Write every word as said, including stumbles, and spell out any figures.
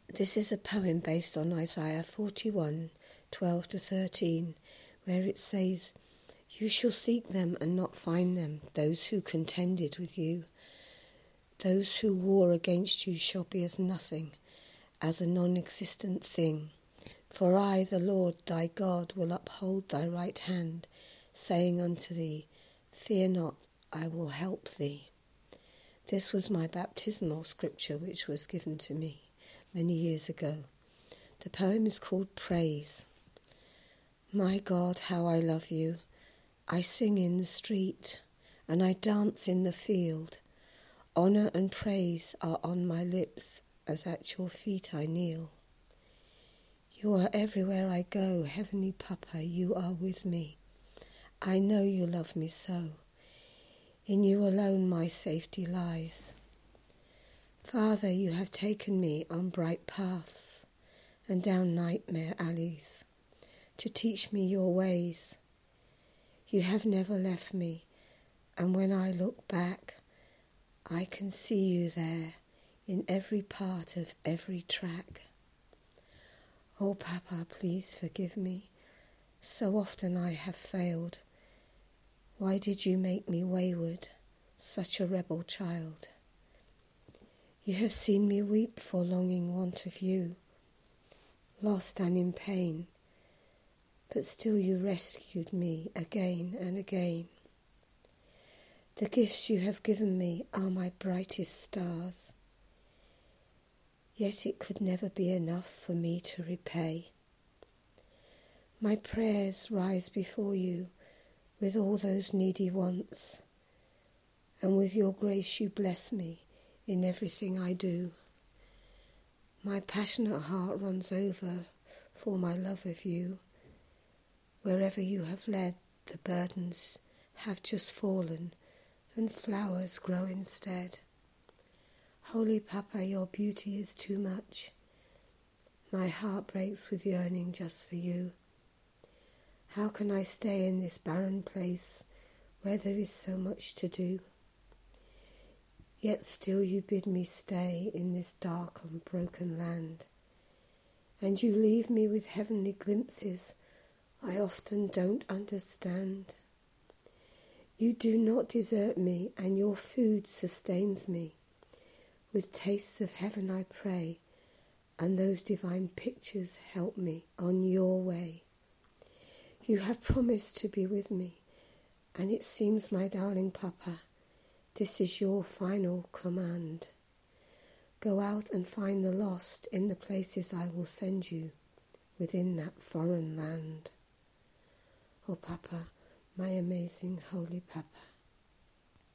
This is a poem based on Isaiah forty-one, twelve to thirteen, where it says, "You shall seek them and not find them, those who contended with you. Those who war against you shall be as nothing, as a non-existent thing. For I, the Lord thy God, will uphold thy right hand, saying unto thee, Fear not, I will help thee." This was my baptismal scripture which was given to me many years ago. The poem is called Praise. My God, how I love you. I sing in the street, and I dance in the field. Honour and praise are on my lips, as at your feet I kneel. You are everywhere I go, Heavenly Papa, you are with me. I know you love me so. In you alone my safety lies. Father, you have taken me on bright paths and down nightmare alleys to teach me your ways. You have never left me, and when I look back, I can see you there in every part of every track. Oh, Papa, please forgive me. So often I have failed. Why did you make me wayward, such a rebel child? You have seen me weep for longing want of you, lost and in pain, but still you rescued me again and again. The gifts you have given me are my brightest stars, yet it could never be enough for me to repay. My prayers rise before you with all those needy wants, and with your grace you bless me in everything I do. My passionate heart runs over for my love of you. Wherever you have led, the burdens have just fallen and flowers grow instead. Holy Papa, your beauty is too much. My heart breaks with yearning just for you. How can I stay in this barren place where there is so much to do? Yet still you bid me stay in this dark and broken land, and you leave me with heavenly glimpses I often don't understand. You do not desert me, and your food sustains me. With tastes of heaven I pray, and those divine pictures help me on your way. You have promised to be with me, and it seems, my darling Papa, this is your final command. Go out and find the lost in the places I will send you within that foreign land. Oh, Papa, my amazing Holy Papa.